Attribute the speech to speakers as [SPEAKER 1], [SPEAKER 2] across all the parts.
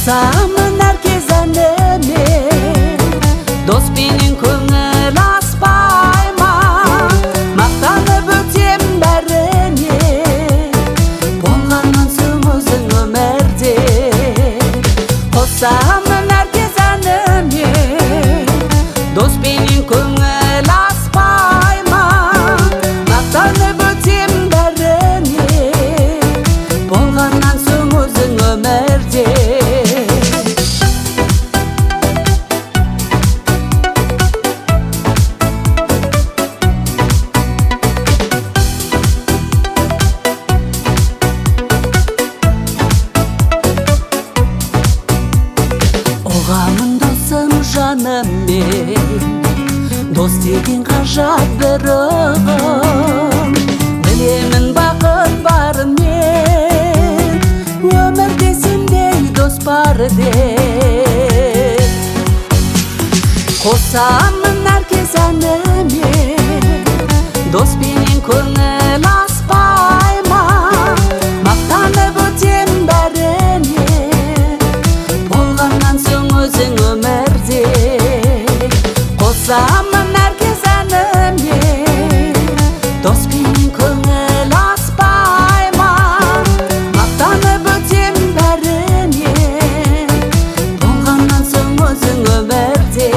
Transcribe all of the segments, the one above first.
[SPEAKER 1] Қосамын әркез әніме, дос менен көңіл аспай ма? Мақтанып өтем бәріне, болғаннан соң өзің өмірде. Қосамын әркез әніме, дос менен көңіл аспай ма? Мақтанып өтем бәріне, болғаннан соң өзің өмірде. Оғамын досым жаным мен, дос деген ғажап бір ұғым. Білемін бақыт бар мен, өмірде сендей дос бар деп. Қосамын әркез әніме, дос менен көңіл аспай ма? Мақтанып өтем бәріне, болғаннан соң өзің өмірде. Қосамын әркез әніме, дос менен көңіл аспай ма? Мақтанып өтем бәріне, болғаннан соң өзің өмірде.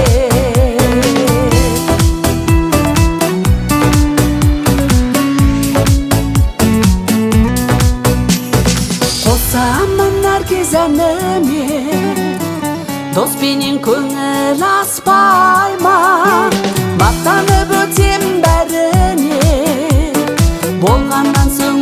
[SPEAKER 1] Қосамын әркез әніме, дос менен көңіл аспай ма? Мақтанып өтем бәріне, болғаннан соң